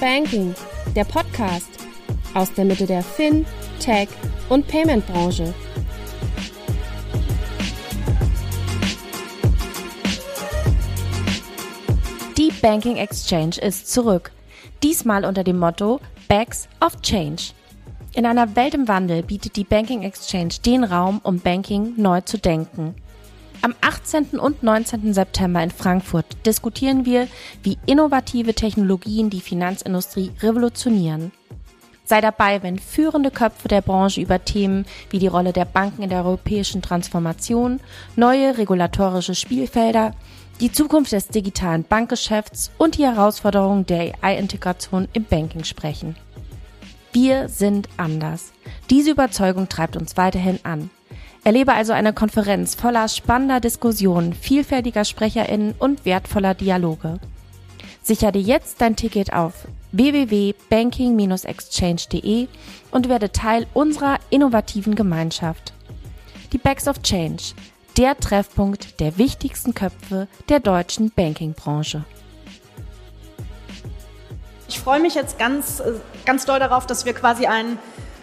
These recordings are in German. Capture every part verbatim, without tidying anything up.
Banking, der Podcast aus der Mitte der Fin-, Tech- und Payment-Branche. Die Banking Exchange ist zurück, diesmal unter dem Motto Bags of Change. In einer Welt im Wandel bietet die Banking Exchange den Raum, um Banking neu zu denken. Am achtzehnten und neunzehnten September in Frankfurt diskutieren wir, wie innovative Technologien die Finanzindustrie revolutionieren. Sei dabei, wenn führende Köpfe der Branche über Themen wie die Rolle der Banken in der europäischen Transformation, neue regulatorische Spielfelder, die Zukunft des digitalen Bankgeschäfts und die Herausforderungen der A I-Integration im Banking sprechen. Wir sind anders. Diese Überzeugung treibt uns weiterhin an. Erlebe also eine Konferenz voller spannender Diskussionen, vielfältiger SprecherInnen und wertvoller Dialoge. Sichere dir jetzt dein Ticket auf w w w punkt banking dash exchange punkt d e und werde Teil unserer innovativen Gemeinschaft. Die Bags of Change, der Treffpunkt der wichtigsten Köpfe der deutschen Banking-Branche. Ich freue mich jetzt ganz, ganz doll darauf, dass wir quasi ein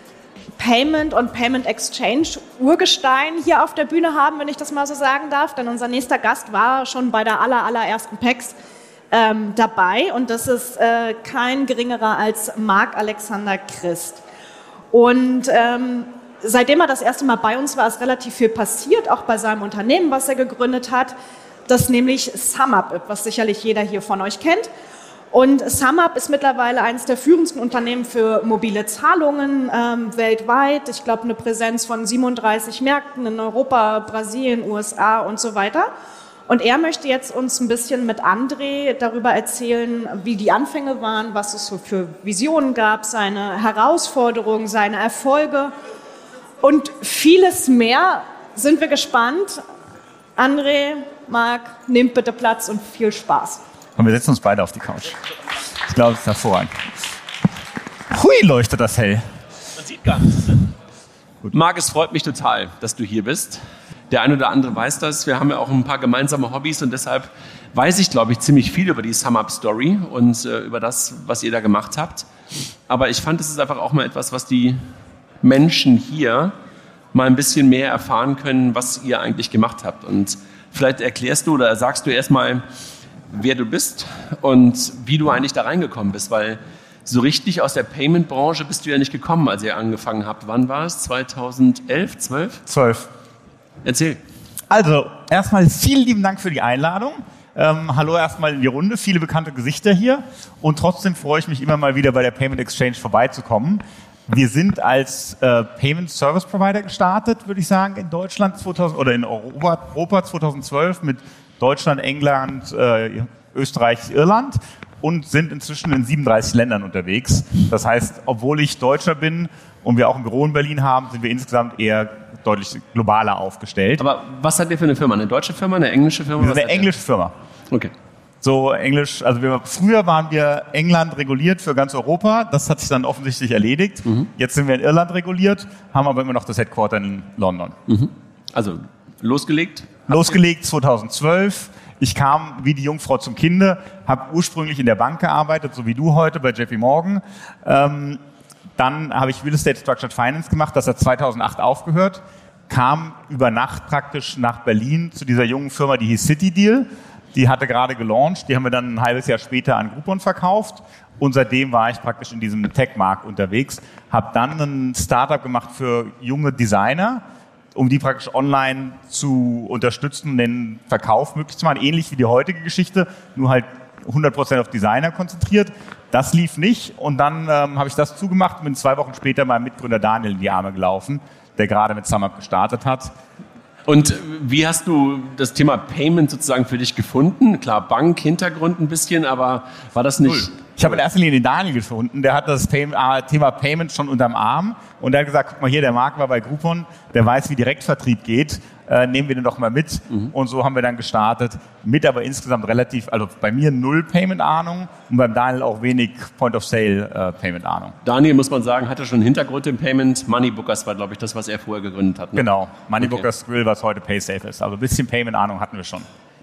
Payment und Payment Exchange Urgestein hier auf der Bühne haben, wenn ich das mal so sagen darf. Denn unser nächster Gast war schon bei der aller, allerersten P E X ähm, dabei. Und das ist äh, kein geringerer als Marc-Alexander Christ. Und ähm, seitdem er das erste Mal bei uns war, ist relativ viel passiert, auch bei seinem Unternehmen, was er gegründet hat. Das nämlich SumUp, was sicherlich jeder hier von euch kennt. Und SumUp ist mittlerweile eines der führendsten Unternehmen für mobile Zahlungen ähm, weltweit. Ich glaube, eine Präsenz von siebenunddreißig Märkten in Europa, Brasilien, U S A und so weiter. Und er möchte jetzt uns ein bisschen mit André darüber erzählen, wie die Anfänge waren, was es so für Visionen gab, seine Herausforderungen, seine Erfolge und vieles mehr. Sind wir gespannt. André, Marc, nehmt bitte Platz und viel Spaß. Und wir setzen uns beide auf die Couch. Ich glaube, es ist hervorragend. Hui, leuchtet das hell. Man sieht gar nichts. Gut. Marc, es freut mich total, dass du hier bist. Der eine oder andere weiß das. Wir haben ja auch ein paar gemeinsame Hobbys und deshalb weiß ich, glaube ich, ziemlich viel über die SumUp-Story und äh, über das, was ihr da gemacht habt. Aber ich fand, es ist einfach auch mal etwas, was die Menschen hier mal ein bisschen mehr erfahren können, was ihr eigentlich gemacht habt. Und vielleicht erklärst du oder sagst du erstmal, wer du bist und wie du eigentlich da reingekommen bist, weil so richtig aus der Payment-Branche bist du ja nicht gekommen, als ihr angefangen habt. Wann war es? zweitausendelf, zwölf? zwölf. Erzähl. Also, erstmal vielen lieben Dank für die Einladung. Ähm, hallo erstmal in die Runde, viele bekannte Gesichter hier und trotzdem freue ich mich immer mal wieder bei der Payment Exchange vorbeizukommen. Wir sind als äh, Payment Service Provider gestartet, würde ich sagen, in Deutschland zweitausend oder in Europa, Europa zweitausendzwölf mit Deutschland, England, äh, Österreich, Irland und sind inzwischen in siebenunddreißig Ländern unterwegs. Das heißt, obwohl ich Deutscher bin und wir auch ein Büro in Berlin haben, sind wir insgesamt eher deutlich globaler aufgestellt. Aber was seid ihr für eine Firma? Eine deutsche Firma, eine englische Firma? Wir sind eine englische Firma. Okay. So Englisch, also wir, früher waren wir England reguliert für ganz Europa, das hat sich dann offensichtlich erledigt. Mhm. Jetzt sind wir in Irland reguliert, haben aber immer noch das Headquarter in London. Mhm. Also losgelegt? Losgelegt zweitausendzwölf. Ich kam wie die Jungfrau zum Kinde, habe ursprünglich in der Bank gearbeitet, so wie du heute bei J P Morgan. Ähm, dann habe ich Real Estate Structured Finance gemacht, das hat zweitausendacht aufgehört, kam über Nacht praktisch nach Berlin zu dieser jungen Firma, die hieß City Deal. Die hatte gerade gelauncht, die haben wir dann ein halbes Jahr später an Groupon verkauft und seitdem war ich praktisch in diesem Tech-Markt unterwegs, habe dann ein Startup gemacht für junge Designer, um die praktisch online zu unterstützen und den Verkauf möglich zu machen, ähnlich wie die heutige Geschichte, nur halt hundert Prozent auf Designer konzentriert. Das lief nicht und dann ähm, habe ich das zugemacht und bin zwei Wochen später meinem Mitgründer Daniel in die Arme gelaufen, der gerade mit SumUp gestartet hat. Und wie hast du das Thema Payment sozusagen für dich gefunden? Klar, Bank, Hintergrund ein bisschen, aber war das nicht... Null. Ich habe in erster Linie den Daniel gefunden, der hat das Thema Payment schon unterm Arm und der hat gesagt, guck mal hier, der Marc war bei Groupon, der weiß, wie Direktvertrieb geht, äh, nehmen wir den doch mal mit. Mhm. Und so haben wir dann gestartet, mit aber insgesamt relativ, also bei mir null Payment-Ahnung und beim Daniel auch wenig Point-of-Sale-Payment-Ahnung. Daniel, muss man sagen, hatte schon einen Hintergrund im Payment. Moneybookers war, glaube ich, das, was er vorher gegründet hat. Ne? Genau, Moneybookers okay. Grill, was heute PaySafe ist. Also ein bisschen Payment-Ahnung hatten wir schon.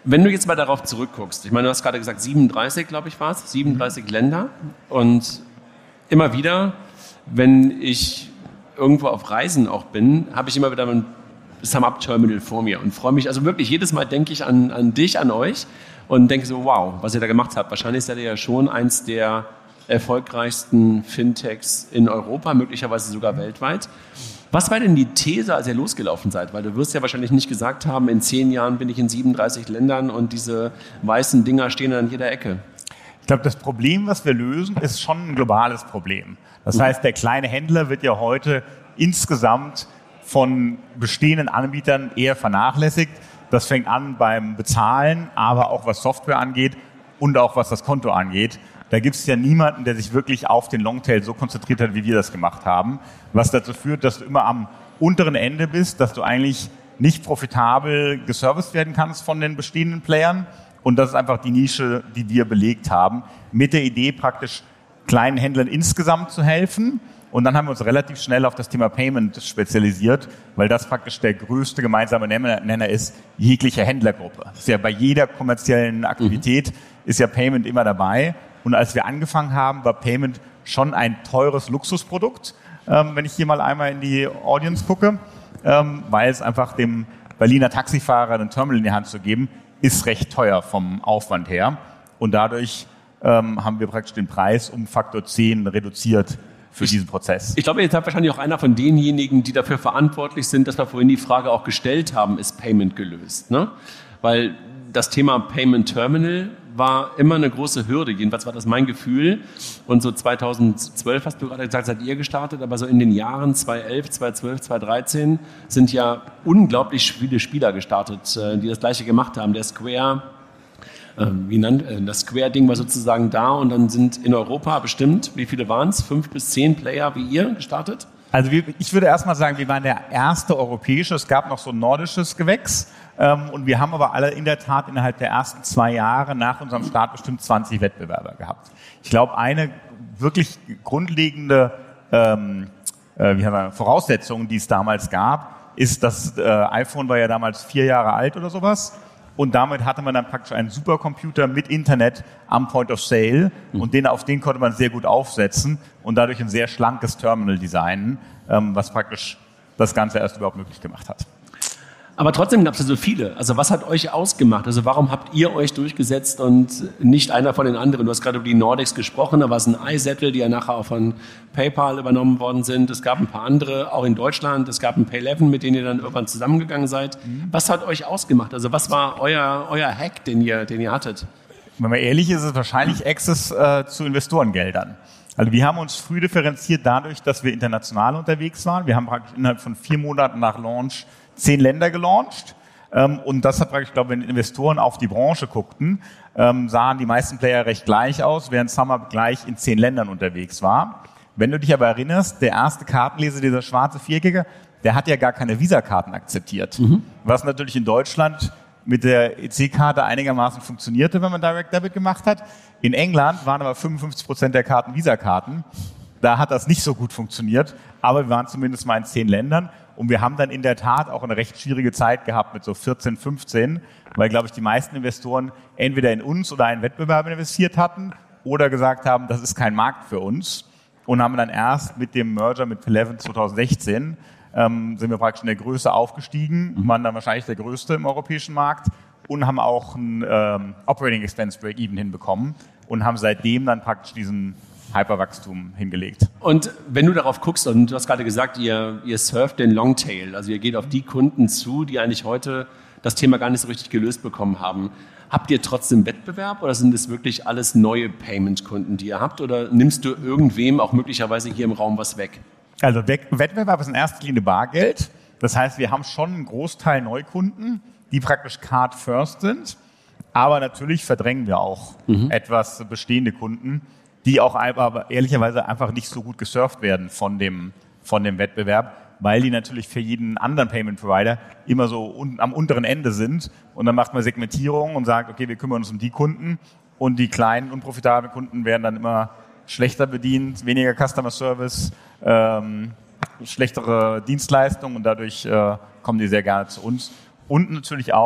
Wenn du jetzt mal darauf zurückguckst, ich meine, du hast gerade gesagt, siebenunddreißig, glaube ich, war es, siebenunddreißig mhm. Länder. Und immer wieder, wenn ich irgendwo auf Reisen auch bin, habe ich immer wieder ein SumUp-Terminal vor mir und freue mich, also wirklich jedes Mal denke ich an, an dich, an euch und denke so, wow, was ihr da gemacht habt. Wahrscheinlich seid ihr ja schon eins der erfolgreichsten Fintechs in Europa, möglicherweise sogar weltweit. Was war denn die These, als ihr losgelaufen seid? Weil du wirst ja wahrscheinlich nicht gesagt haben, in zehn Jahren bin ich in siebenunddreißig Ländern und diese weißen Dinger stehen an jeder Ecke. Ich glaube, das Problem, was wir lösen, ist schon ein globales Problem. Das heißt, der kleine Händler wird ja heute insgesamt von bestehenden Anbietern eher vernachlässigt. Das fängt an beim Bezahlen, aber auch was Software angeht und auch was das Konto angeht. Da gibt es ja niemanden, der sich wirklich auf den Longtail so konzentriert hat, wie wir das gemacht haben. Was dazu führt, dass du immer am unteren Ende bist, dass du eigentlich nicht profitabel geserviced werden kannst von den bestehenden Playern. Und das ist einfach die Nische, die wir belegt haben, mit der Idee praktisch kleinen Händlern insgesamt zu helfen. Und dann haben wir uns relativ schnell auf das Thema Payment spezialisiert, weil das praktisch der größte gemeinsame Nenner ist, jegliche Händlergruppe. Das ist ja bei jeder kommerziellen Aktivität mhm. ist ja Payment immer dabei. Und als wir angefangen haben, war Payment schon ein teures Luxusprodukt, ähm, wenn ich hier mal einmal in die Audience gucke, ähm, weil es einfach dem Berliner Taxifahrer ein Terminal in die Hand zu geben, ist recht teuer vom Aufwand her. Und dadurch ähm, haben wir praktisch den Preis um Faktor zehn reduziert für ich, diesen Prozess. Ich glaube, ihr seid wahrscheinlich auch einer von denjenigen, die dafür verantwortlich sind, dass wir vorhin die Frage auch gestellt haben, ist Payment gelöst? Ne? Weil das Thema Payment Terminal war immer eine große Hürde, jedenfalls war das mein Gefühl. Und so zweitausendzwölf hast du gerade gesagt, seid ihr gestartet, aber so in den Jahren zweitausendelf, zweitausendzwölf, zweitausenddreizehn sind ja unglaublich viele Spieler gestartet, die das Gleiche gemacht haben. Der Square, äh, wie nannt, äh, das Square-Ding war sozusagen da und dann sind in Europa bestimmt, wie viele waren es? Fünf bis zehn Player wie ihr gestartet? Also wir, ich würde erstmal sagen, wir waren der erste europäische, es gab noch so ein nordisches Gewächs. Ähm, und wir haben aber alle in der Tat innerhalb der ersten zwei Jahre nach unserem Start bestimmt zwanzig Wettbewerber gehabt. Ich glaube, eine wirklich grundlegende ähm, äh, wie haben wir, Voraussetzung, die es damals gab, ist, dass äh, iPhone war ja damals vier Jahre alt oder sowas. Und damit hatte man dann praktisch einen Supercomputer mit Internet am Point of Sale und den, auf den konnte man sehr gut aufsetzen und dadurch ein sehr schlankes Terminal designen, ähm, was praktisch das Ganze erst überhaupt möglich gemacht hat. Aber trotzdem gab es ja so viele. Also was hat euch ausgemacht? Also warum habt ihr euch durchgesetzt und nicht einer von den anderen? Du hast gerade über die Nordics gesprochen, da war es ein iZettle, die ja nachher auch von PayPal übernommen worden sind. Es gab ein paar andere, auch in Deutschland. Es gab ein Pay elf, mit denen ihr dann irgendwann zusammengegangen seid. Mhm. Was hat euch ausgemacht? Also was war euer, euer Hack, den ihr, den ihr hattet? Wenn man ehrlich ist, ist es wahrscheinlich Access äh, zu Investorengeldern. Also wir haben uns früh differenziert dadurch, dass wir international unterwegs waren. Wir haben praktisch innerhalb von vier Monaten nach Launch zehn Länder gelauncht. Ähm, und das hat praktisch, ich glaube, wenn Investoren auf die Branche guckten, ähm, sahen die meisten Player recht gleich aus, während SumUp gleich in zehn Ländern unterwegs war. Wenn du dich aber erinnerst, der erste Kartenleser, dieser schwarze Viereckige, der hat ja gar keine Visa-Karten akzeptiert. Mhm. Was natürlich in Deutschland mit der E C-Karte einigermaßen funktionierte, wenn man Direct Debit gemacht hat. In England waren aber fünfundfünfzig Prozent der Karten Visa-Karten. Da hat das nicht so gut funktioniert, aber wir waren zumindest mal in zehn Ländern. Und wir haben dann in der Tat auch eine recht schwierige Zeit gehabt mit so vierzehn, fünfzehn, weil, glaube ich, die meisten Investoren entweder in uns oder einen Wettbewerb investiert hatten oder gesagt haben, das ist kein Markt für uns. Und haben dann erst mit dem Merger mit Pay elf zweitausendsechzehn ähm, sind wir praktisch in der Größe aufgestiegen, mhm. waren dann wahrscheinlich der größte im europäischen Markt und haben auch ein ähm, Operating Expense Break-Even hinbekommen und haben seitdem dann praktisch diesen Hyperwachstum hingelegt. Und wenn du darauf guckst, und du hast gerade gesagt, ihr, ihr surft den Longtail, also ihr geht auf die Kunden zu, die eigentlich heute das Thema gar nicht so richtig gelöst bekommen haben. Habt ihr trotzdem Wettbewerb oder sind es wirklich alles neue Payment-Kunden, die ihr habt? Oder nimmst du irgendwem auch möglicherweise hier im Raum was weg? Also Wettbewerb ist in erster Linie Bargeld. Das heißt, wir haben schon einen Großteil Neukunden, die praktisch Card First sind. Aber natürlich verdrängen wir auch mhm. etwas bestehende Kunden, die auch aber ehrlicherweise einfach nicht so gut gesurft werden von dem, von dem Wettbewerb, weil die natürlich für jeden anderen Payment Provider immer so un, am unteren Ende sind. Und dann macht man Segmentierung und sagt, okay, wir kümmern uns um die Kunden und die kleinen, unprofitablen Kunden werden dann immer schlechter bedient, weniger Customer Service, ähm, schlechtere Dienstleistungen und dadurch äh, kommen die sehr gerne zu uns. Und natürlich auch,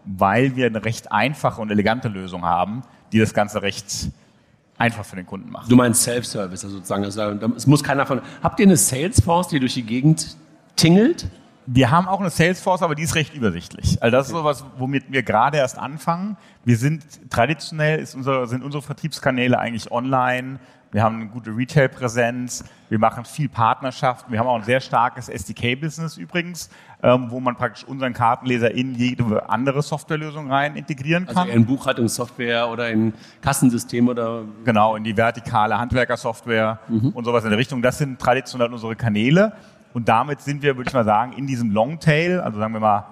weil wir eine recht einfache und elegante Lösung haben, die das Ganze recht einfach für den Kunden macht. Du meinst Self-Service, also sozusagen. Also es muss keiner von. Habt ihr eine Salesforce, die durch die Gegend tingelt? Wir haben auch eine Salesforce, aber die ist recht übersichtlich. Also das ist so was, womit wir gerade erst anfangen. Wir sind traditionell ist unsere, sind unsere Vertriebskanäle eigentlich online. Wir haben eine gute Retail-Präsenz. Wir machen viel Partnerschaften. Wir haben auch ein sehr starkes S D K-Business übrigens, ähm, wo man praktisch unseren Kartenleser in jede andere Softwarelösung rein integrieren kann. Also in Buchhaltungssoftware oder in Kassensystem oder? Genau, in die vertikale Handwerkersoftware mhm. und sowas in der Richtung. Das sind traditionell unsere Kanäle. Und damit sind wir, würde ich mal sagen, in diesem Longtail, also sagen wir mal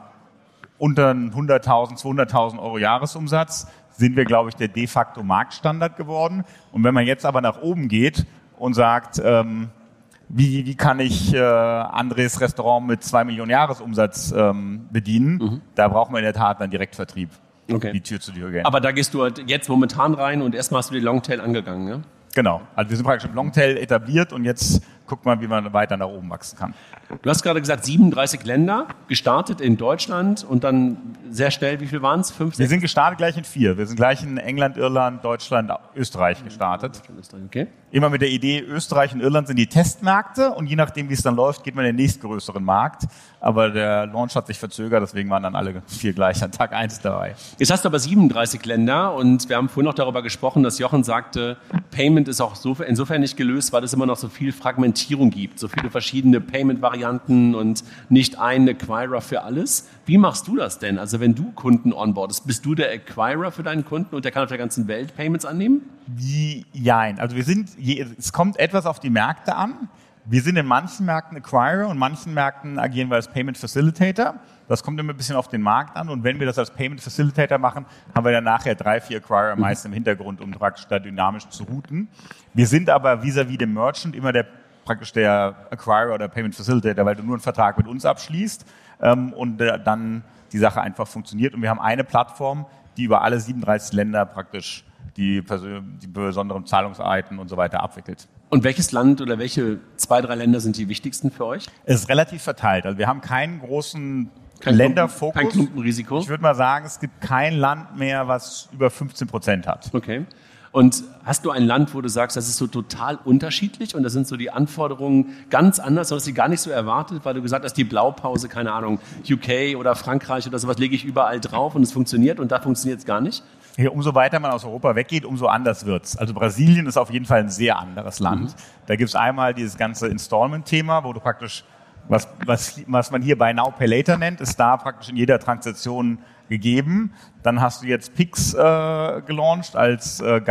unter hunderttausend, zweihunderttausend Euro Jahresumsatz, sind wir, glaube ich, der de facto Marktstandard geworden. Und wenn man jetzt aber nach oben geht und sagt, ähm, wie, wie kann ich äh, Andres Restaurant mit zwei Millionen Jahresumsatz ähm, bedienen, mhm. da braucht man in der Tat einen Direktvertrieb, okay. die Tür zu Tür gehen. Aber da gehst du halt jetzt momentan rein und erstmal hast du die Longtail angegangen, ne? Genau, also wir sind praktisch im Longtail etabliert und jetzt guckt man, wie man weiter nach oben wachsen kann. Du hast gerade gesagt, siebenunddreißig Länder, gestartet in Deutschland und dann sehr schnell, wie viel waren es? Fünf, Wir sind gestartet gleich in vier. Wir sind gleich in England, Irland, Deutschland, Österreich gestartet. Okay. Immer mit der Idee, Österreich und Irland sind die Testmärkte und je nachdem, wie es dann läuft, geht man in den nächstgrößeren Markt. Aber der Launch hat sich verzögert, deswegen waren dann alle vier gleich an Tag eins dabei. Jetzt hast du aber siebenunddreißig Länder und wir haben vorhin noch darüber gesprochen, dass Jochen sagte, Payment ist auch so, insofern nicht gelöst, weil es immer noch so viel Fragmentierung gibt, so viele verschiedene Payment-Varianten und nicht ein Acquirer für alles. Wie machst du das denn? Also wenn du Kunden onboardest, bist du der Acquirer für deinen Kunden und der kann auf der ganzen Welt Payments annehmen? Wie, jein. Also wir sind, es kommt etwas auf die Märkte an. Wir sind in manchen Märkten Acquirer und manchen Märkten agieren wir als Payment Facilitator. Das kommt immer ein bisschen auf den Markt an und wenn wir das als Payment Facilitator machen, haben wir dann nachher drei, vier Acquirer meist im Hintergrund, um praktisch da dynamisch zu routen. Wir sind aber vis-à-vis dem Merchant immer der praktisch der Acquirer oder Payment Facilitator, weil du nur einen Vertrag mit uns abschließt ähm, und äh, dann die Sache einfach funktioniert. Und wir haben eine Plattform, die über alle siebenunddreißig Länder praktisch die, die besonderen Zahlungsarten und so weiter abwickelt. Und welches Land oder welche zwei, drei Länder sind die wichtigsten für euch? Es ist relativ verteilt. Also wir haben keinen großen kein Länderfokus. Kein Klumpenrisiko? Ich würde mal sagen, es gibt kein Land mehr, was über fünfzehn Prozent hat. Okay. Und hast du ein Land, wo du sagst, das ist so total unterschiedlich und da sind so die Anforderungen ganz anders, du hast sie gar nicht so erwartet, weil du gesagt hast, die Blaupause, keine Ahnung, U K oder Frankreich oder sowas lege ich überall drauf und es funktioniert und da funktioniert es gar nicht? Ja, umso weiter man aus Europa weggeht, umso anders wird's. Also Brasilien ist auf jeden Fall ein sehr anderes Land. Mhm. Da gibt's einmal dieses ganze Installment-Thema, wo du praktisch, was, was, was man hier Buy Now, Pay Later nennt, ist da praktisch in jeder Transaktion gegeben. Dann hast du jetzt P I X äh, gelauncht als äh,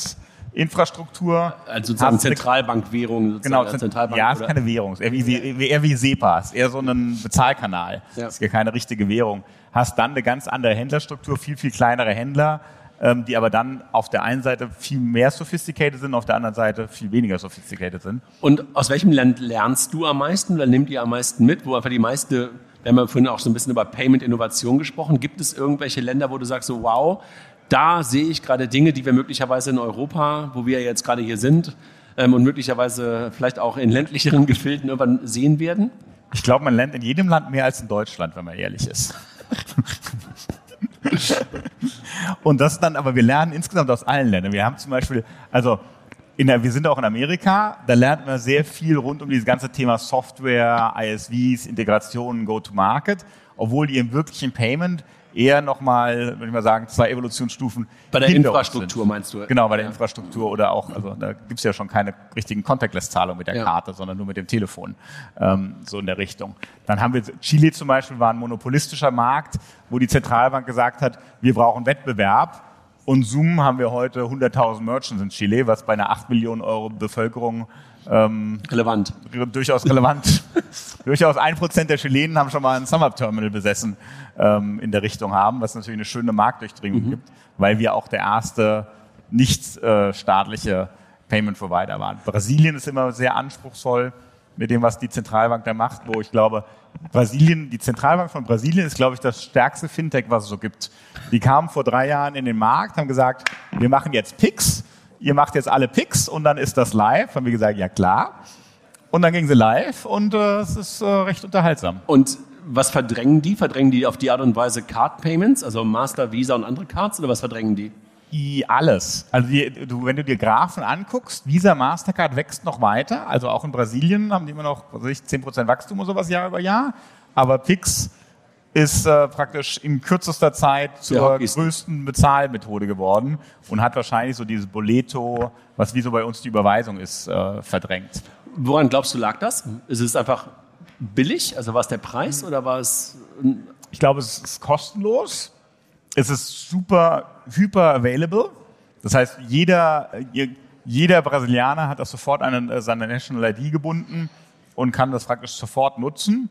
Government-Infrastruktur. Also sozusagen Zentralbankwährung. Genau, Zentralbank, ja, ist keine Währung. Eher wie, eher wie SEPA, ist eher so ein Bezahlkanal. Ja. Ist ja keine richtige Währung. Hast dann eine ganz andere Händlerstruktur, viel, viel kleinere Händler, ähm, die aber dann auf der einen Seite viel mehr sophisticated sind, auf der anderen Seite viel weniger sophisticated sind. Und aus welchem Land lernst du am meisten oder nimmt ihr am meisten mit, wo einfach die meiste... Wir haben ja vorhin auch so ein bisschen über Payment-Innovation gesprochen. Gibt es irgendwelche Länder, wo du sagst, so wow, da sehe ich gerade Dinge, die wir möglicherweise in Europa, wo wir jetzt gerade hier sind ähm, und möglicherweise vielleicht auch in ländlicheren Gefilden irgendwann sehen werden? Ich glaube, man lernt in jedem Land mehr als in Deutschland, wenn man ehrlich ist. Und das dann, aber wir lernen insgesamt aus allen Ländern. Wir haben zum Beispiel, also in der, wir sind auch in Amerika, da lernt man sehr viel rund um dieses ganze Thema Software, I S Vs, Integrationen, Go-to-Market, obwohl die im wirklichen Payment eher nochmal, würde ich mal sagen, zwei Evolutionsstufen bei der Infrastruktur sind. Meinst du? Genau, bei der ja. Infrastruktur oder auch, also da gibt's ja schon keine richtigen Contactless-Zahlungen mit der ja. Karte, sondern nur mit dem Telefon, ähm, so in der Richtung. Dann haben wir, Chile zum Beispiel war ein monopolistischer Markt, wo die Zentralbank gesagt hat, wir brauchen Wettbewerb. Und Zoom haben wir heute hunderttausend Merchants in Chile, was bei einer acht Millionen Euro Bevölkerung ähm, relevant. Durchaus relevant. Durchaus ein Prozent der Chilenen haben schon mal ein SumUp-Terminal besessen ähm, in der Richtung haben, was natürlich eine schöne Marktdurchdringung mhm. gibt, weil wir auch der erste nicht äh, staatliche Payment-Provider waren. Brasilien ist immer sehr anspruchsvoll mit dem, was die Zentralbank da macht, wo ich glaube, Brasilien, die Zentralbank von Brasilien ist, glaube ich, das stärkste Fintech, was es so gibt. Die kamen vor drei Jahren in den Markt, haben gesagt, wir machen jetzt P I X, ihr macht jetzt alle P I X und dann ist das live. Haben wir gesagt, ja klar. Und dann gingen sie live und äh, es ist äh, recht unterhaltsam. Und was verdrängen die? Verdrängen die auf die Art und Weise Card Payments, also Master, Visa und andere Cards, oder was verdrängen die? Die alles. Also die, du, wenn du dir Graphen anguckst, Visa, Mastercard wächst noch weiter. Also auch in Brasilien haben die immer noch, was weiß ich, zehn Prozent Wachstum oder sowas Jahr über Jahr. Aber Pix ist äh, praktisch in kürzester Zeit zur größten Bezahlmethode geworden und hat wahrscheinlich so dieses Boleto, was wie so bei uns die Überweisung ist, äh, verdrängt. Woran glaubst du, lag das? Ist es einfach billig? Also war es der Preis oder war es... Ich glaube, es ist kostenlos. Es ist super, hyper available. Das heißt, jeder, jeder Brasilianer hat das sofort an seine National I D gebunden und kann das praktisch sofort nutzen.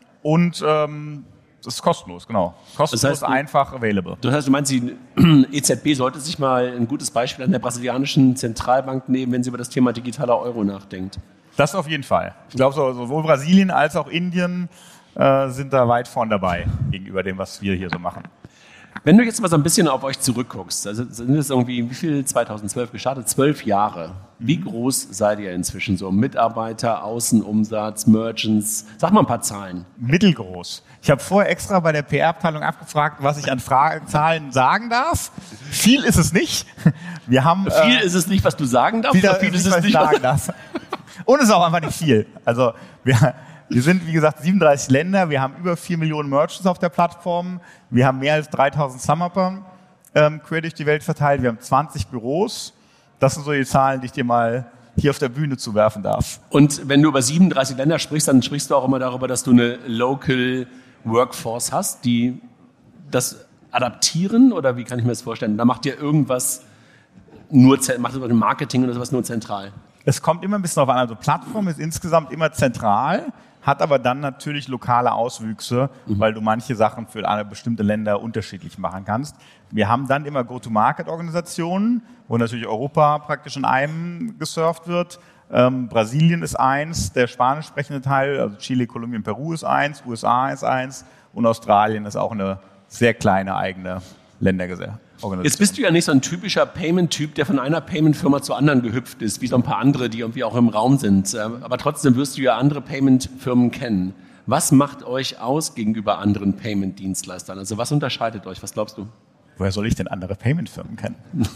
Und ähm, das ist kostenlos, genau. Kostenlos, das heißt, einfach available. Das heißt, du meinst, die E Z B sollte sich mal ein gutes Beispiel an der brasilianischen Zentralbank nehmen, wenn sie über das Thema digitaler Euro nachdenkt? Das auf jeden Fall. Ich glaube, sowohl Brasilien als auch Indien äh, sind da weit vorn dabei gegenüber dem, was wir hier so machen. Wenn du jetzt mal so ein bisschen auf euch zurückguckst, also sind es irgendwie, wie viel, zweitausendzwölf gestartet? Zwölf Jahre. Wie groß seid ihr inzwischen so? Mitarbeiter, Außenumsatz, Merchants? Sag mal ein paar Zahlen. Mittelgroß. Ich habe vorher extra bei der P R-Abteilung abgefragt, was ich an Fra- Zahlen sagen darf. Viel ist es nicht. Wir haben, viel äh, ist es nicht, was du sagen darfst? Viel, oder viel ist ist es es nicht, was ich sagen darf. Und es ist auch einfach nicht viel. Also wir... Wir sind, wie gesagt, siebenunddreißig Länder. Wir haben über vier Millionen Merchants auf der Plattform. Wir haben mehr als dreitausend SumUpper ähm, quer durch die Welt verteilt. Wir haben zwanzig Büros. Das sind so die Zahlen, die ich dir mal hier auf der Bühne zuwerfen darf. Und wenn du über siebenunddreißig Länder sprichst, dann sprichst du auch immer darüber, dass du eine Local Workforce hast, die das adaptieren, oder wie kann ich mir das vorstellen? Da macht ihr irgendwas nur, macht ihr Marketing oder sowas nur zentral? Es kommt immer ein bisschen darauf an. Also Plattform ist insgesamt immer zentral, hat aber dann natürlich lokale Auswüchse, mhm. weil du manche Sachen für bestimmte Länder unterschiedlich machen kannst. Wir haben dann immer Go-to-Market-Organisationen, wo natürlich Europa praktisch in einem gesurft wird. Ähm, Brasilien ist eins, der spanisch sprechende Teil, also Chile, Kolumbien, Peru ist eins, U S A ist eins und Australien ist auch eine sehr kleine eigene Ländergesellschaft. Jetzt bist du ja nicht so ein typischer Payment-Typ, der von einer Payment-Firma zur anderen gehüpft ist, wie so ein paar andere, die irgendwie auch im Raum sind. Aber trotzdem wirst du ja andere Payment-Firmen kennen. Was macht euch aus gegenüber anderen Payment-Dienstleistern? Also was unterscheidet euch? Was glaubst du? Woher soll ich denn andere Payment-Firmen kennen?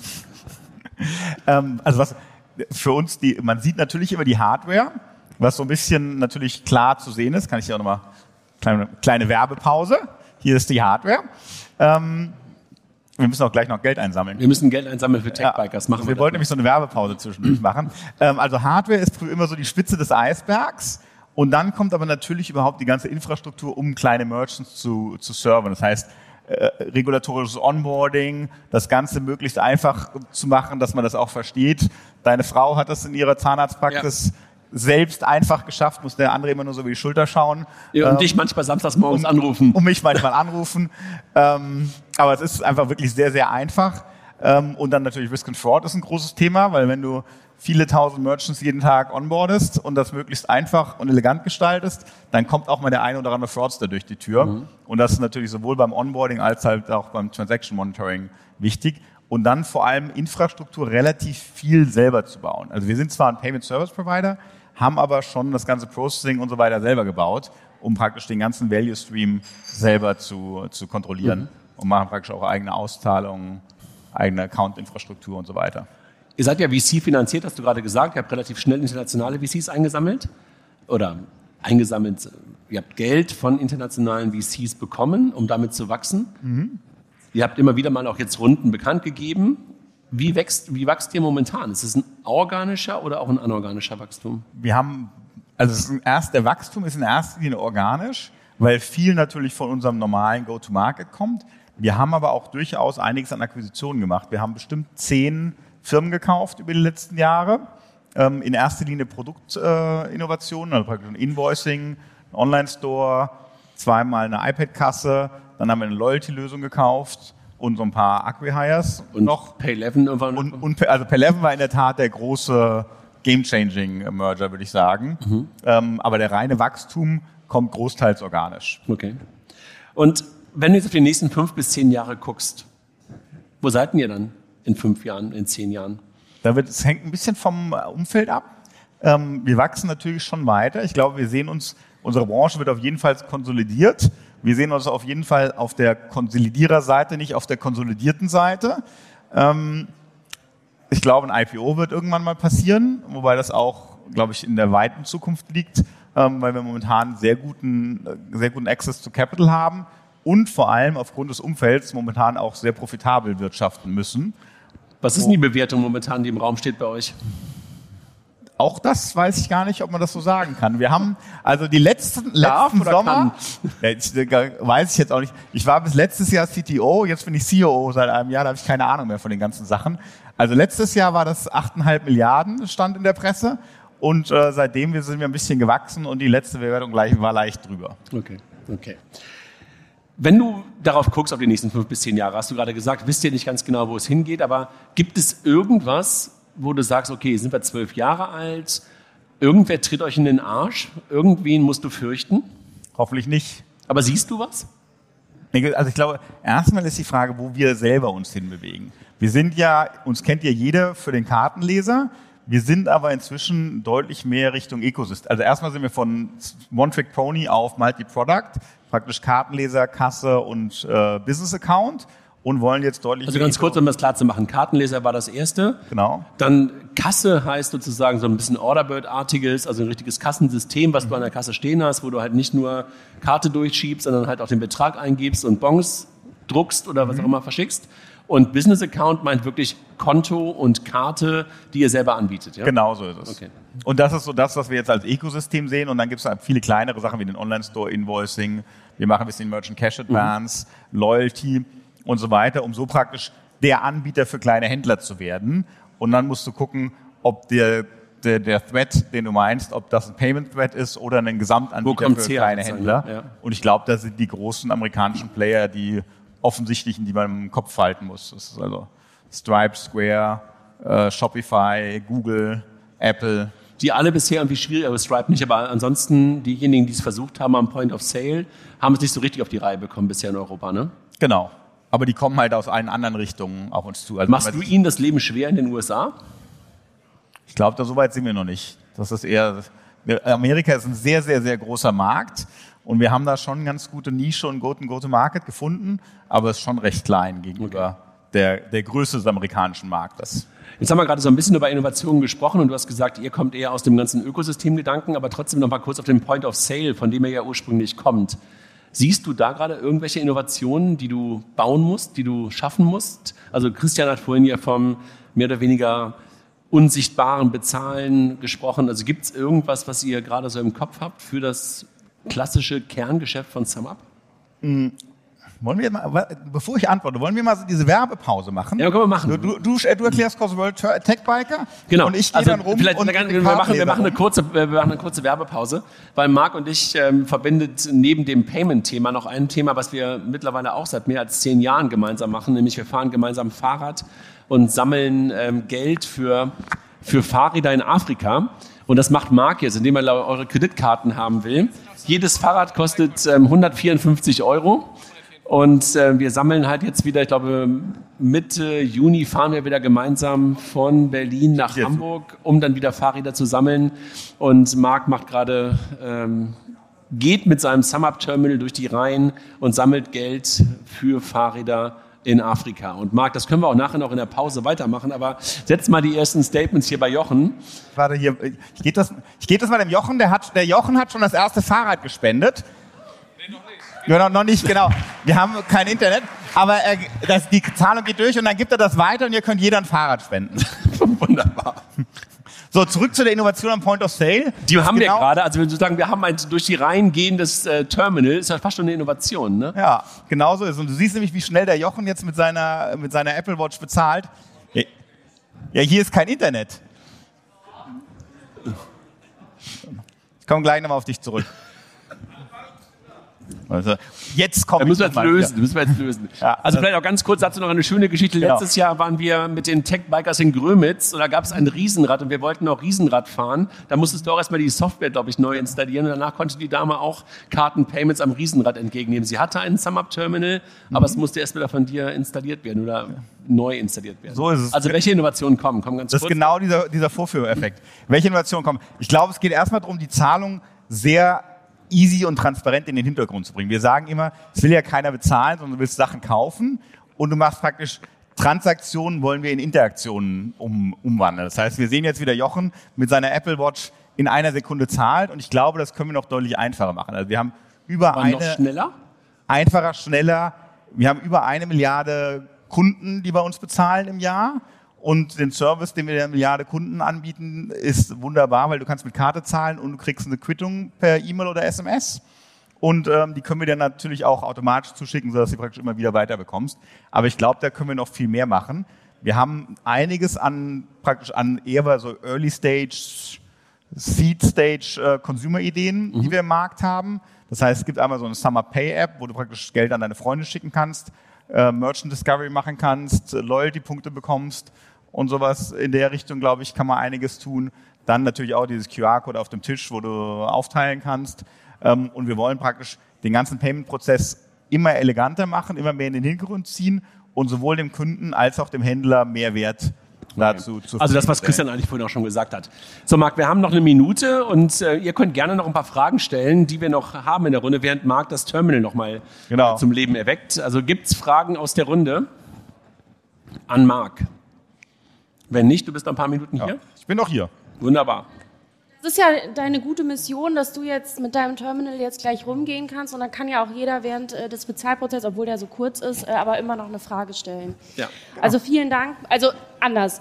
ähm, also was für uns, die, man sieht natürlich immer die Hardware, was so ein bisschen natürlich klar zu sehen ist. Kann ich hier auch nochmal kleine, kleine Werbepause. Hier ist die Hardware. Ähm, Wir müssen auch gleich noch Geld einsammeln. Wir müssen Geld einsammeln für Tech-Bikers. Machen ja, wir wir wollten nämlich so eine Werbepause zwischendurch machen. Ähm, also Hardware ist immer so die Spitze des Eisbergs. Und dann kommt aber natürlich überhaupt die ganze Infrastruktur, um kleine Merchants zu, zu serven. Das heißt, äh, regulatorisches Onboarding, das Ganze möglichst einfach zu machen, dass man das auch versteht. Deine Frau hat das in ihrer Zahnarztpraxis ja. selbst einfach geschafft, muss der andere immer nur so über die Schulter schauen. Ja, und ähm, dich manchmal samstags morgens um, anrufen. Und mich manchmal anrufen. ähm, aber es ist einfach wirklich sehr, sehr einfach. Ähm, und dann natürlich Risk and Fraud ist ein großes Thema, weil wenn du viele tausend Merchants jeden Tag onboardest und das möglichst einfach und elegant gestaltest, dann kommt auch mal der eine oder andere Fraudster durch die Tür. Mhm. Und das ist natürlich sowohl beim Onboarding als halt auch beim Transaction Monitoring wichtig. Und dann vor allem Infrastruktur relativ viel selber zu bauen. Also wir sind zwar ein Payment Service Provider, haben aber schon das ganze Processing und so weiter selber gebaut, um praktisch den ganzen Value Stream selber zu, zu kontrollieren mhm. und machen praktisch auch eigene Auszahlungen, eigene Account-Infrastruktur und so weiter. Ihr seid ja V C finanziert, hast du gerade gesagt. Ihr habt relativ schnell internationale V Cs eingesammelt oder eingesammelt. Ihr habt Geld von internationalen V Cs bekommen, um damit zu wachsen. Mhm. Ihr habt immer wieder mal auch jetzt Runden bekannt gegeben. Wie wächst, wie wächst ihr momentan? Ist es ein organischer oder auch ein anorganischer Wachstum? Wir haben, also es ist erst, der Wachstum ist in erster Linie organisch, weil viel natürlich von unserem normalen Go-to-Market kommt. Wir haben aber auch durchaus einiges an Akquisitionen gemacht. Wir haben bestimmt zehn Firmen gekauft über die letzten Jahre. Ähm, in erster Linie Produktinnovationen, äh, also praktisch ein Invoicing, ein Online-Store, zweimal eine iPad-Kasse, dann haben wir eine Loyalty-Lösung gekauft und so ein paar Acquihires und noch. Pay elf irgendwann. Und, und also Pay elf war in der Tat der große Game-Changing-Merger, würde ich sagen. Mhm. Ähm, aber der reine Wachstum kommt großteils organisch. Okay. Und wenn du jetzt auf die nächsten fünf bis zehn Jahre guckst, wo seid ihr dann in fünf Jahren, in zehn Jahren? Da wird, es hängt ein bisschen vom Umfeld ab. Ähm, wir wachsen natürlich schon weiter. Ich glaube, wir sehen uns Unsere Branche wird auf jeden Fall konsolidiert. Wir sehen uns auf jeden Fall auf der Konsolidiererseite, nicht auf der konsolidierten Seite. Ähm, ich glaube, ein I P O wird irgendwann mal passieren, wobei das auch, glaube ich, in der weiten Zukunft liegt, ähm, weil wir momentan sehr guten, sehr guten Access to Capital haben und vor allem aufgrund des Umfelds momentan auch sehr profitabel wirtschaften müssen. Was ist denn die Bewertung momentan, die im Raum steht bei euch? Auch das weiß ich gar nicht, ob man das so sagen kann. Wir haben also die letzten, letzten Sommer, ja, ich, weiß ich jetzt auch nicht, ich war bis letztes Jahr C T O, jetzt bin ich C O O seit einem Jahr, da habe ich keine Ahnung mehr von den ganzen Sachen. Also letztes Jahr war das acht Komma fünf Milliarden, stand in der Presse und äh, seitdem wir sind wir ein bisschen gewachsen und die letzte Bewertung gleich, war leicht drüber. Okay, okay. Wenn du darauf guckst, auf die nächsten fünf bis zehn Jahre, hast du gerade gesagt, wisst ihr nicht ganz genau, wo es hingeht, aber gibt es irgendwas, wo du sagst, okay, sind wir zwölf Jahre alt, irgendwer tritt euch in den Arsch, irgendwen musst du fürchten? Hoffentlich nicht. Aber siehst du was? Also ich glaube, erstmal ist die Frage, wo wir selber uns hinbewegen. Wir sind ja, uns kennt ja jeder für den Kartenleser, wir sind aber inzwischen deutlich mehr Richtung Ecosystem. Also erstmal sind wir von One-Trick-Pony auf Multi-Product, praktisch Kartenleser, Kasse und äh, Business-Account. Und wollen jetzt deutlich... Also ganz kurz, um das klar zu machen. Kartenleser war das erste. Genau. Dann Kasse heißt sozusagen so ein bisschen Orderbird-artiges, also ein richtiges Kassensystem, was du an der Kasse stehen hast, wo du halt nicht nur Karte durchschiebst, sondern halt auch den Betrag eingibst und Bons druckst oder was auch immer verschickst. Und Business Account meint wirklich Konto und Karte, die ihr selber anbietet. Ja? Genau so ist es. Okay. Und das ist so das, was wir jetzt als Ökosystem sehen. Und dann gibt es halt viele kleinere Sachen wie den Online-Store, Invoicing. Wir machen ein bisschen Merchant Cash Advance, mhm. Loyalty und so weiter, um so praktisch der Anbieter für kleine Händler zu werden. Und dann musst du gucken, ob der, der, der Thread, den du meinst, ob das ein Payment Thread ist oder ein Gesamtanbieter für kleine Händler. Ja. Und ich glaube, da sind die großen amerikanischen Player die offensichtlichen, die man im Kopf halten muss. Das ist also Stripe, Square, äh, Shopify, Google, Apple. Die alle bisher irgendwie schwierig, aber Stripe nicht, aber ansonsten diejenigen, die es versucht haben am Point of Sale, haben es nicht so richtig auf die Reihe bekommen bisher in Europa, ne? Genau. Aber die kommen halt aus allen anderen Richtungen auf uns zu. Also machst du ihnen das Leben schwer in den U S A? Ich glaube, da so weit sind wir noch nicht. Das ist eher, Amerika ist ein sehr, sehr, sehr großer Markt und wir haben da schon eine ganz gute Nische und guten Go-to-Market gefunden, aber es ist schon recht klein gegenüber okay. der, der Größe des amerikanischen Marktes. Jetzt haben wir gerade so ein bisschen über Innovationen gesprochen und du hast gesagt, ihr kommt eher aus dem ganzen Ökosystemgedanken, aber trotzdem noch mal kurz auf den Point of Sale, von dem ihr ja ursprünglich kommt. Siehst du da gerade irgendwelche Innovationen, die du bauen musst, die du schaffen musst? Also Christian hat vorhin ja vom mehr oder weniger unsichtbaren Bezahlen gesprochen. Also gibt es irgendwas, was ihr gerade so im Kopf habt für das klassische Kerngeschäft von SumUp? Mhm. Wollen wir mal, bevor ich antworte, wollen wir mal so diese Werbepause machen? Ja, können wir machen. Du, du, du, du erklärst Cosworld Tech Biker genau. und ich gehe also dann rum vielleicht und wir, wir, machen, wir, machen eine kurze, wir machen eine kurze Werbepause, weil Marc und ich ähm, verbindet neben dem Payment-Thema noch ein Thema, was wir mittlerweile auch seit mehr als zehn Jahren gemeinsam machen, nämlich wir fahren gemeinsam Fahrrad und sammeln ähm, Geld für, für Fahrräder in Afrika. Und das macht Marc jetzt, indem er eure Kreditkarten haben will. Jedes Fahrrad kostet ähm, hundertvierundfünfzig Euro. Und äh, wir sammeln halt jetzt wieder, ich glaube Mitte Juni fahren wir wieder gemeinsam von Berlin nach jetzt. Hamburg, um dann wieder Fahrräder zu sammeln. Und Marc macht gerade, ähm, geht mit seinem SumUp-Terminal durch die Reihen und sammelt Geld für Fahrräder in Afrika. Und Marc, das können wir auch nachher noch in der Pause weitermachen, aber setz mal die ersten Statements hier bei Jochen. Warte, hier, ich gebe das, ich gebe das mal dem Jochen, der, hat, der Jochen hat schon das erste Fahrrad gespendet. Ja, noch, noch nicht, genau. Wir haben kein Internet, aber er, das, die Zahlung geht durch und dann gibt er das weiter und ihr könnt jeder ein Fahrrad spenden. Wunderbar. So, zurück zu der Innovation am Point of Sale. Die haben genau, wir gerade, also wenn wir sagen, wir haben ein durch die Reihen gehendes äh, Terminal, ist ja fast schon eine Innovation, ne? Ja, genau so ist. Und du siehst nämlich, wie schnell der Jochen jetzt mit seiner, mit seiner Apple Watch bezahlt. Ja, hier ist kein Internet. Ich komme gleich nochmal auf dich zurück. Also, jetzt kommt da müssen wir jetzt lösen, müssen wir jetzt lösen. Ja, also vielleicht auch ganz kurz dazu noch eine schöne Geschichte. Genau. Letztes Jahr waren wir mit den Tech-Bikers in Grömitz und da gab es ein Riesenrad und wir wollten auch Riesenrad fahren. Da musstest du auch erstmal die Software, glaube ich, neu installieren und danach konnte die Dame auch Karten-Payments am Riesenrad entgegennehmen. Sie hatte ein SumUp-Terminal, mhm. aber es musste erst wieder von dir installiert werden oder ja. neu installiert werden. So ist es. Also welche Innovationen kommen? Kommen ganz das kurz. ist genau dieser, dieser Vorführeffekt. Welche Innovationen kommen? Ich glaube, es geht erstmal darum, die Zahlung sehr easy und transparent in den Hintergrund zu bringen. Wir sagen immer, es will ja keiner bezahlen, sondern du willst Sachen kaufen und du machst praktisch Transaktionen, wollen wir in Interaktionen um, umwandeln. Das heißt, wir sehen jetzt wieder Jochen mit seiner Apple Watch in einer Sekunde zahlt und ich glaube, das können wir noch deutlich einfacher machen. Also wir haben über War eine... noch schneller? Einfacher, schneller. Wir haben über eine Milliarde Kunden, die bei uns bezahlen im Jahr. Und den Service, den wir der Milliarde Kunden anbieten, ist wunderbar, weil du kannst mit Karte zahlen und du kriegst eine Quittung per E-Mail oder S M S. Und ähm, die können wir dann natürlich auch automatisch zuschicken, sodass du praktisch immer wieder weiterbekommst. Aber ich glaube, da können wir noch viel mehr machen. Wir haben einiges an praktisch an eher so Early Stage, Seed Stage äh, Consumer-Ideen, mhm. die wir im Markt haben. Das heißt, es gibt einmal so eine Summer Pay App, wo du praktisch Geld an deine Freunde schicken kannst, äh, Merchant Discovery machen kannst, Loyalty-Punkte bekommst und sowas. In der Richtung, glaube ich, kann man einiges tun. Dann natürlich auch dieses Q R-Code auf dem Tisch, wo du aufteilen kannst. Ähm, und wir wollen praktisch den ganzen Payment-Prozess immer eleganter machen, immer mehr in den Hintergrund ziehen und sowohl dem Kunden als auch dem Händler mehr Wert dazu zu Also das, was Christian eigentlich vorhin auch schon gesagt hat. So, Marc, wir haben noch eine Minute und äh, ihr könnt gerne noch ein paar Fragen stellen, die wir noch haben in der Runde, während Marc das Terminal nochmal genau. äh, zum Leben erweckt. Also gibt's Fragen aus der Runde an Marc? Wenn nicht, du bist noch ein paar Minuten hier? Ja, ich bin noch hier. Wunderbar. Es ist ja deine gute Mission, dass du jetzt mit deinem Terminal jetzt gleich rumgehen kannst und dann kann ja auch jeder während äh, des Bezahlprozesses, obwohl der so kurz ist, äh, aber immer noch eine Frage stellen. Ja. Also vielen Dank. Also anders.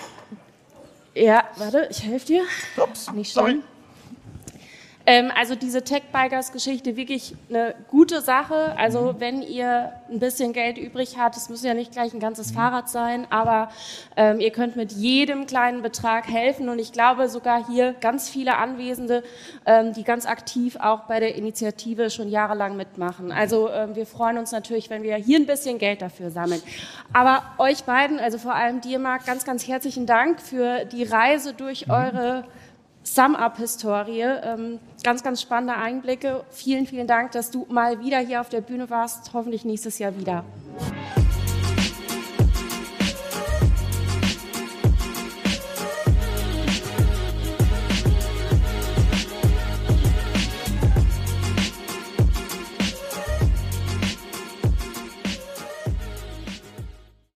Ja, warte, ich helfe dir. Ups, Nicht sorry. schlimm. Ähm, also diese Tech-Bikers-Geschichte, wirklich eine gute Sache. Also wenn ihr ein bisschen Geld übrig habt, es muss ja nicht gleich ein ganzes Fahrrad sein, aber ähm, ihr könnt mit jedem kleinen Betrag helfen. Und ich glaube sogar hier ganz viele Anwesende, ähm, die ganz aktiv auch bei der Initiative schon jahrelang mitmachen. Also ähm, wir freuen uns natürlich, wenn wir hier ein bisschen Geld dafür sammeln. Aber euch beiden, also vor allem dir, Marc, ganz, ganz herzlichen Dank für die Reise durch eure Sum-Up-Historie. Ähm, ganz, ganz spannende Einblicke. Vielen, vielen Dank, dass du mal wieder hier auf der Bühne warst. Hoffentlich nächstes Jahr wieder.